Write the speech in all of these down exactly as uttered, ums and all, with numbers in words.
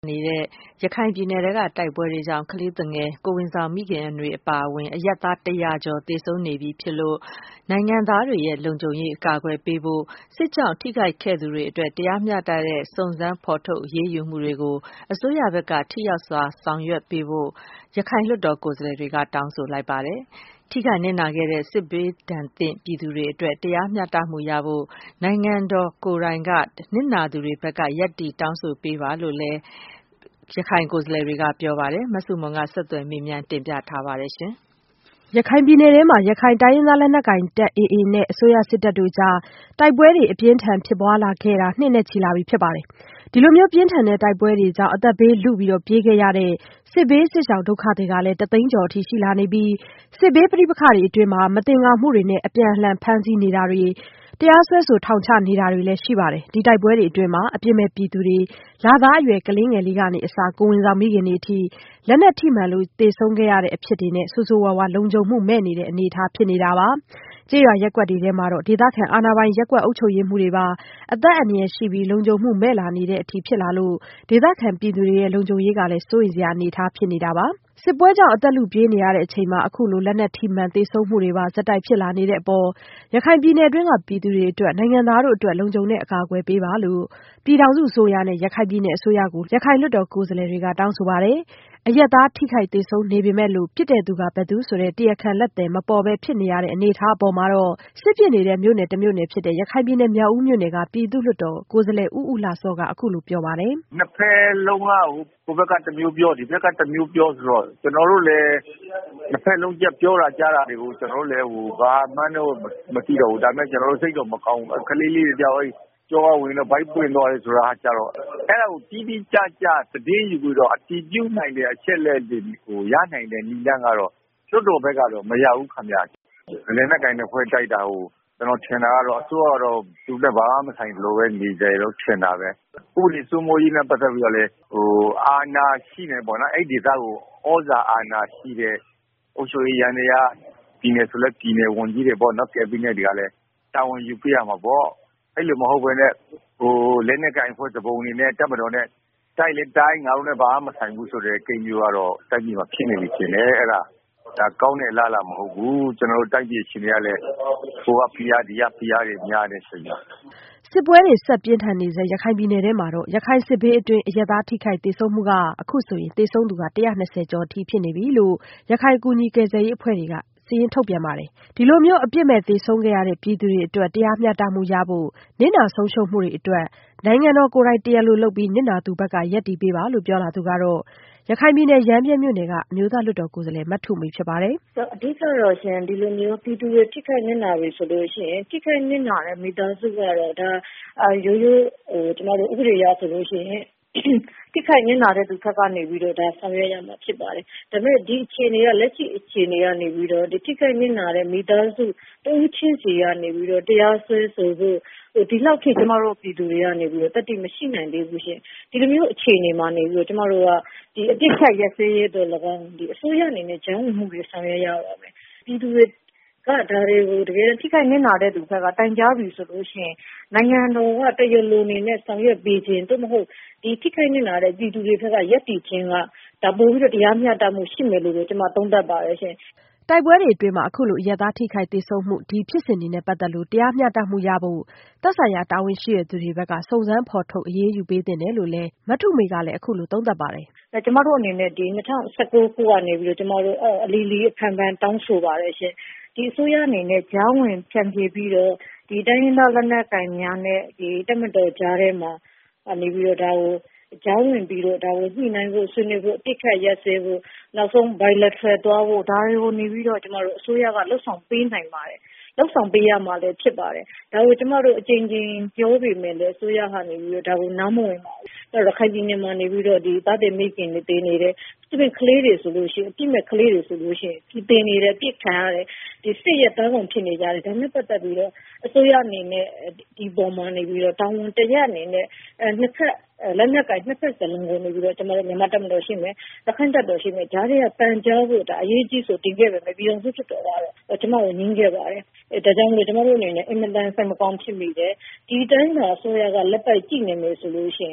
နေတဲ့ရခိုင်ပြည်နယ်ကတိုက်ပွဲတွေကြောင့်ကလေးသူငယ်ကိုယ်ဝန်ဆောင်မိခင်တွေအပါအဝင်အရပ်သားတရာကျော်သေဆုံးနေပြီဖြစ်လို့နိုင်ငံသားတွေရဲ့လုံခြုံရေးအကာအကွယ်ပေးဖို့စစ်ကြောင့်ထိခိုက်ခဲ့သူတွေအတွက်တရားမျှတတဲ့စုံစမ်းဖော်ထုတ်အရေးယူမှုတွေကိုအစိုးရဘက်ကထိရောက်စွာဆောင်ရွက်ပေးဖို့ရခိုင်လွှတ်တော်ကိုယ်စားလှယ်တွေကတောင်းဆိုလိုက်ပါတယ်ထိခိုက်နစ်နာခဲ့တဲ့စစ်ဘေးဒဏ်သင့်ပြည်သူတွေအတွက်တရားမျှတမှုရဖို့နိုင်ငံတော်ကိုယ်တိုင်ကနစ်နာသူတွေဘက်ကရပ်တည်တောင်းဆိုပေးပါလို့လည်းရခိုင်ကိုယ်စားလှယ်တွေကပြောပါတယ်မဆုမွန်ကဆက်သွယ်မေးမြန်းတင်ပြထားပါတယ်ရှင်ရခိုင်ပြည်နယ်ထဲမှာရခိုင်တိုင်းရင်းသားလက်နက်ကိုင်တပ် အေအေ နဲ့အစိုးရစစ်တပ်တို့ကြားတိုက်ပွဲတွေအပြင်းထန်ဖြစ်ပွားလာခဲ့တာနှစ်နဲ့ချီလာပြီဖြစ်ပါတယ်ဒီလိုမျိုးပြင်းထန်တဲ့တိုက်ပွဲတွေကြောင့်အသက်ဘေးလုပြီးပြေးခဲ့ရတဲ့စစ်ဘေးစစ်ရှောင်ဒုက္ခတွေကလည်းတသိန်းကျော်အထိရှိလာနေပြီးစစ်ဘေးပဋိပက္ခတွေအတွင်းမှာမသင်္ကာမှုတွေနဲ့အပြန်အလှန်ဖမ်းဆီးနေတာတွေတရားစွဲဆိုထောင်ချနေတာတွေလည်းရှိပါတယ်ဒီတိုက်ပွဲတွေအတွင်းမှာအပြစ်မဲ့ပြည်သူတွေလသားအရွယ်ကလေးငယ်လေးကနေအစားကိုဝင်ဆောင်မိခင်တွေအထိလက်နက်ထိမှန်လို့သေဆုံးခဲ့ရတဲ့အဖြစ်တွေနဲ့ဆိုးဆိုးဝါးဝါလုံခြုံမှုမဲ့နေတဲ့အနေအထားဖြစ်နေတာပါကျေးရွာရက်ကွက်တွေထဲမှာတော့ဒေသခံအာဏာပိုင်ရက်ကွက်အုပ်ချုပ်ရေးမှုတွေပါအသက်အန္တရာယ်ရှိပြီးလုံခြုံမှုမဲ့လာနေတဲ့အထိဖြစ်လာလို့ဒေသခံပြည်သူတွေရဲ့လုံခြုံရေးကလည်းစိုးရိမ်စရာအနေအထားဖြစ်နေတာပါစစ်ပွဲကြောင့်အသက်လူပြေးနေရတဲ့အချိန်မှာအခုလိုလက်နက်ထိမှန်သေဆုံးမှုတွေပါဇက်တိုက်ဖြစ်လာနေတဲ့အပေါ်ရခိုင်ပြည်နယ်အတွင်းကပြည်သူတွေအတွက်နိုင်ငံသားတို့အတွက်လုံခြုံတဲ့အကာအကွယ်ပေးပါလို့ပြည်ထောင်စုအစိုးရနဲ့ရခိုင်ပြည်နယ်အစိုးရကိုရခိုင်လွှတ်တော်ကိုယ်စားလှယ်တွေကတောင်းဆိုပါတယ်အရက်သားထိခိုက်သေဆုံးနေပေမဲ့လို့ပြစ်တဲ့သူကဘယ်သူဆိုတဲ့တရားခံလက်သည်မပေါ်ပဲဖြစ်နေရတဲ့အနေအထားအပေါ်မှာတော့စစ်ဖြစ်နေတဲ့မြို့နယ်တစ်မြို့နယ်ဖြစ်တဲ့ရခိုင်ပြည်နယ်မြောက်ဦးမြို့နယ်ကပြည်သူ့လွှတ်တော်ကိုယ်စားလှယ်ဦးဦးလှစောကအခုလိုပြောပါတယ်နှစ်ဖက်လုံးကဟိုဘက်ကတစ်မျိုးပြောဒီဘက်ကတစ်မျိုးပြောဆိုတော့ကျွန်တော်တို့လည်းနှစ်ဖက်လုံးချက်ပြောတာကြားတာတွေကိုကျွန်တော်တို့လည်းဟိုဘာမှန်းတော့မသိတော့ဘူးဒါပေမဲ့ကျွန်တော်တို့စိတ်တော့မကောင်းဘူးကလေးလေးတွေကြောက်အဲ့ကျောကဝင်တော့ဘိုက်ပွင့်သွားတယ်ဆိုတာကြတော့အဲ့ဒါကိုတီးတီးကြကြသတင်းယူပြီးတော့အတီးပြုတ်နိုင်တဲ့အချက်လက်တွေကိုရနိုင်တဲ့နည်းလမ်းကတော့ကျွတ်တော်ဘက်ကတော့မရဘူးခင်ဗျာလည်းနဲ့ကိုင်းတဲ့ဖွဲတိုက်တာဟိုကျွန်တော်ထင်တာကတော့အစိုးရကတော့သူလည်းဘာမှမဆိုင်လို့ပဲနေကြလို့ထင်တာပဲဥပဒေစိုးမိုးရေးနဲ့ပတ်သက်ပြီးတော့လေဟိုအာဏာရှိနေပေါ့နော်အဲ့ဒီသားကိုဩဇာအာဏာရှိတဲ့အုပ်ချုပ်ရေးရန်တွေကပြည်နယ်ဆိုလည်းပြည်နယ်ဝန်ကြီးတွေပေါ့နော်ကက်ဘိနက်တွေကလည်းတာဝန်ယူပြရမှာပေါ့အဲ့လိုမဟုတ်ဘဲနဲ့ဟိုလက်နဲ့ကိုင်ဖွဲ့သဘုံနေနဲ့တပ်မတော်နဲ့တိုက်လေတိုင်းငါတို့နဲ့ဘာမှမဆိုင်ဘူးဆိုတဲ့ကိန်းမျိုးကတော့တိုက်ပြည်မှာဖြစ်နေပြီရှင်လေအဲ့ဒါဒါကောင်းတဲ့အလားအလာမဟုတ်ဘူးကျွန်တော်တို့တိုက်ပြည်ရှင်တွေကလည်းဟိုကဖီးယားဒီကဖီးယားတွေများနေဆိုရင်စစ်ပွဲတွေဆက်ပြင်းထန်နေစေရခိုင်ပြည်နယ်ထဲမှာတော့ရခိုင်စစ်ဘေးအတွင်းအရသာထိခိုက်သေဆုံးမှုကအခုဆိုရင်သေဆုံးသူကတစ်ရာနှစ်ဆယ်ကျော်အထိဖြစ်နေပြီလို့ရခိုင်ကူညီကယ်ဆယ်ရေးအဖွဲ့တွေကစီရင်ထုတ်ပြန်ပါတယ်ဒီလိုမျိုးအပြစ်မဲ့သေဆုံးခဲ့ရတဲ့ပြည်သူတွေအတွက်တရားမျှတမှုရဖို့နစ်နာဆုံးရှုံးမှုတွေအတွက်နိုင်ငံတော်ကိုယ်တိုင်တရားလိုလုပ်ပြီးနစ်နာသူဘက်ကရပ်တည်ပေးပါလို့ပြောလာသူကတော့ရခိုင်ပြည်နယ်ရမ်းပြဲမြို့နယ်ကအမျိုးသားလွှတ်တော်ကိုယ်စားလှယ်မထုမေဖြစ်ပါတယ်အဓိကတော့ရှင်ဒီလိုမျိုးပြည်သူတွေထိခိုက်နစ်နာပြီဆိုလို့ရှိရင်ထိခိုက်နစ်နာတဲ့မိသားစုကတော့ဒါရိုးရိုးဟိုကျွန်တော်တို့ဥပဒေရဆိုလို့ရှိရင်ထိခိုက်နစ်နာတဲ့သူဘက်ကနေပြီးတော့ဒါဆောင်ရွက်ရမှာဖြစ်ပါတယ်ဒါပေမဲ့ဒီအခြေအနေကလက်ရှိအခြေအနေကနေပြီးတော့ဒီထိခိုက်နစ်နာတဲ့မိသားစုတူးချင်းစီကနေပြီးတော့တရားစွဲဆိုဖို့ဟိုဒီလောက်ထိကျမတို့ပြည်သူတွေကနေပြီးတော့တတိမရှိနိုင်သေးဘူးရှင်ဒီလိုမျိုးအခြေအနေမှာနေပြီးတော့ကျမတို့ကဒီအပြစ်ခတ်ရစေးရတော့၎င်းဒီအစိုးရအနေနဲ့ဂျောင်းဝင်မှုတွေဆောင်ရွက်ရပါမယ်ပြည်သူတွေကဒါတွေကိုတကယ်ထိခိုက်နစ်နာတဲ့သူဘက်ကတိုင်ကြားပြီဆိုလို့ရှိရင်နိုင်ငံတော်ကတရားလိုအနေနဲ့ဆောင်ရွက်ပေးခြင်းသို့မဟုတ်ဒီထိခိုက်နစ်နာတဲ့ပြည်သူတွေဘက်ကရပ်တည်ခြင်းကဒါပို့ပြီးတော့တရားမျှတမှုရှိမယ်လို့ကျွန်မသုံးသပ်ပါတယ်ရှင်တိုက်ပွဲတွေအတွင်းမှာအခုလိုအရသားထိခိုက်သေဆုံးမှုဒီဖြစ်စဉ်တွေနဲ့ပတ်သက်လို့တရားမျှတမှုရဖို့သက်ဆိုင်ရာတာဝန်ရှိတဲ့သူတွေဘက်ကစုံစမ်းဖော်ထုတ်အရေးယူပေးသင့်တယ်လို့လည်းမထုမေကလည်းအခုလိုသုံးသပ်ပါတယ်။ကျွန်မတို့အနေနဲ့ဒီ၂၀၁၉ခုကနေပြီးတော့ကျွန်တော်တို့အလီလီအဖန်ဖန်တောင်းဆိုပါတယ်ရှင်။ဒီအစိုးရအနေနဲ့ကြားဝင်ဖြန့်ဖြေပြီးတော့ဒီတိုင်းရင်းသားလက်နက်ကိုင်များနဲ့ဒီတပ်မတော်ကြားထဲမှာနေပြီးတော့ဒါကိုကြောင်းဝင်ပြီးတော့ဒါကိုညှိနှိုင်းဖို့ဆွေးနွေးဖို့အတိတ်ခတ်ရက်စဲဖို့နောက်ဆုံး bilateral သွားဖို့ဒါတွေကိုနေပြီးတော့ကျမတို့အစိုးရကလှုပ်ဆောင်ပေးနိုင်ပါတယ်လှုပ်ဆောင်ပေးရမှာလည်းဖြစ်ပါတယ်ဒါကိုကျမတို့အကြိမ်ကြိမ်ပြောပေမဲ့လည်းအစိုးရကနေပြီးတော့ဒါကိုနားမဝင်ပါဘူးအဲ့တော့ခိုင်ပြည်နယ်မှာနေပြီးတော့ဒီသားတဲ့မိခင်တွေတင်နေတဲ့ဒီမဲ့ကလေးတွေဆိုလို့ရှိရင်အပြစ်မဲ့ကလေးတွေဆိုလို့ရှိရင်ဒီတင်နေတဲ့အပြစ်ခံရတဲ့ဒီစစ်ရတောင်းကုန်ဖြစ်နေကြတယ်ဒါနဲ့ပတ်သက်ပြီးတော့အစိုးရအနေနဲ့ဒီပေါ်မှာနေပြီးတော့တောင်းဝန်တရက်အနေနဲ့အဲနှစ်ဖက်လက်နက်ကနှစ်ဖက်စလုံးကိုနေပြီးတော့ကျွန်တော်တို့မြန်မာတပ်မတော်ရှိမယ်တခိုင်တပ်တော်ရှိမယ်ဂျားတွေကပန်ကြားဖို့ဒါအရေးကြီးဆိုတင်ခဲ့ပဲပြည်တော်စုဖြစ်တော်တာတော့ကျွန်တော်တို့ညင်းခဲ့ပါတယ်အဲဒါကြောင့်လေကျွန်တော်တို့အနေနဲ့အင်မတန်စိတ်မကောင်းဖြစ်မိတယ်ဒီတိုင်းသာအစိုးရကလက်ပိုက်ကြည့်နေမယ်ဆိုလို့ရှိရင်ဒါတခိုင်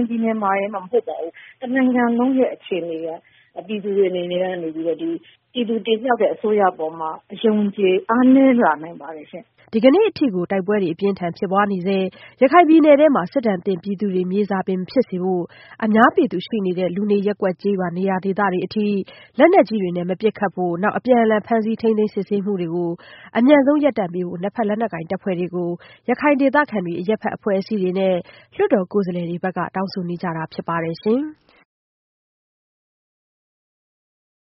င်ပြည်နယ်မှာရဲမှာမဟုတ်ပါဘူးတနိုင်ငံလုံးရဲ့အခြေအနေကပြည်သူတွေအနေနဲ့ကနေပြီးတော့ဒီပြည်သူတင်မြှောက်တဲ့အစိုးရပေါ်မှာအယုံကြည်အားနည်းလာနိုင်ပါတယ်ရှင်ဒီကနေ့အထိကိုတိုက်ပွဲတွေအပြင်းထန်ဖြစ်ပွားနေစေရခိုင်ပြည်နယ်ထဲမှာစစ်တမ်းတင်ပြည်သူတွေမြေစာပင်ဖြစ်စေဖို့အများပြည်သူရှိနေတဲ့လူနေရက်ကွက်ကြေးရွာနေရာဒေသတွေအထိလက်နက်ကြီးတွေနဲ့မပစ်ခတ်ဖို့နောက်အပြန်အလှန်ဖမ်းဆီးထိန်းသိမ်းစစ်ဆေးမှုတွေကိုအမြန်ဆုံးရပ်တန့်ပေးဖို့နှစ်ဖက်လက်နက်ကိုင်တပ်ဖွဲ့တွေကိုရခိုင်ဒေသခံတွေအရက်ဖက်အဖွဲ့အစည်းတွေနဲ့လွှတ်တော်ကိုယ်စားလှယ်တွေဘက်ကတောင်းဆိုနေကြတာဖြစ်ပါတယ်ရှင်။